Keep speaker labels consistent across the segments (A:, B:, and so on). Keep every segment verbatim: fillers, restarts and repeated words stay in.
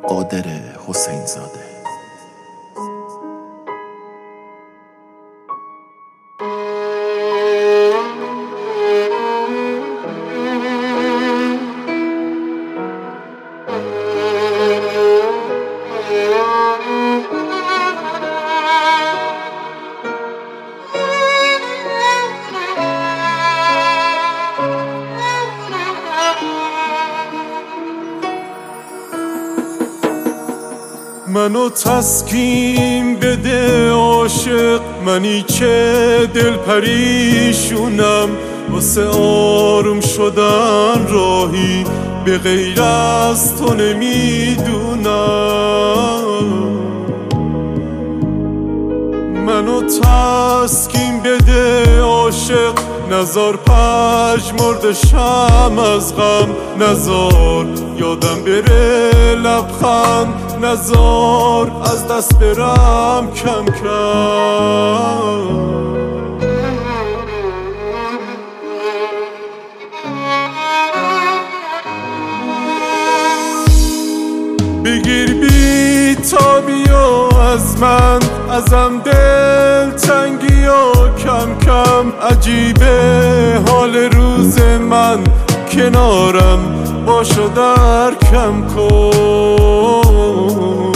A: قادر حسین زاده.
B: منو تسکین بده عاشق، منی که دل پریشونم، واسه آروم شدن راهی به غیر از تو نمیدونم. منو تسکین بده عاشق، نزار پژمردشم از غم، نزار یادم بره لبخند، نزار از دست برم کم کم. بگیر بی تابی و از من، ازم دل تنگی و کم کم. عجیبه حال روز من، کنارم باشو در کم کن،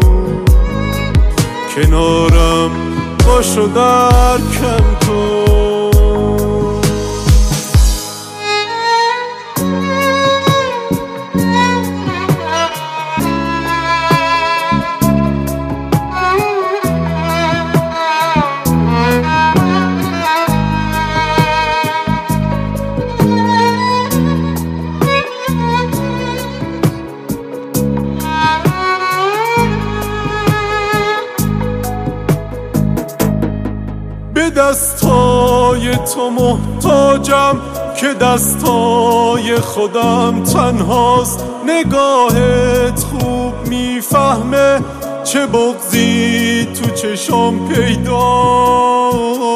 B: کنارم باشو در کم کن. به دستای تو محتاجم که دستای خودم تنهاست. نگاهت خوب میفهمه چه بغضی تو چشم پیدا.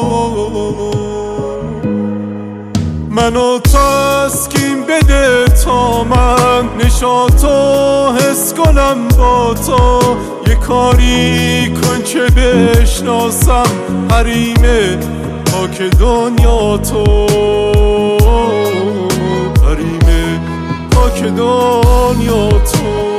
B: منو تسکین بده تا من نشاطو حس کنم با تو. یه کاری کن که بشناسم حریم پاک دنیا تو، حریم پاک دنیا تو.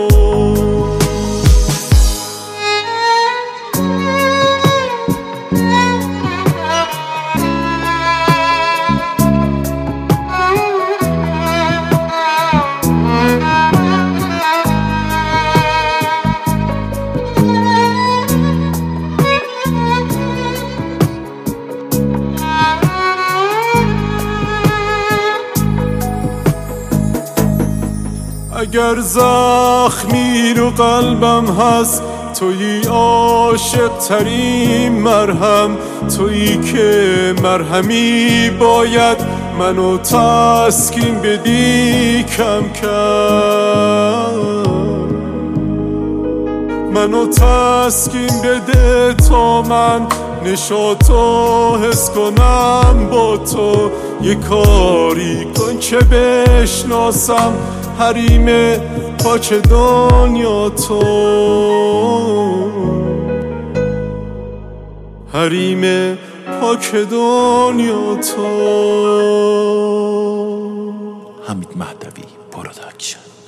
B: اگر زخمی رو قلبم هست، تویی عاشق ترین مرهم، تویی که مرهمی باید منو تسکین بدی کم کم. منو تسکین بده تا من نشاطو حس کنم با تو. یه کاری کن که بشناسم حریم پاک دنیا تو، حریم پاک دنیا تو.
A: حمید مهدوی پروداکشن.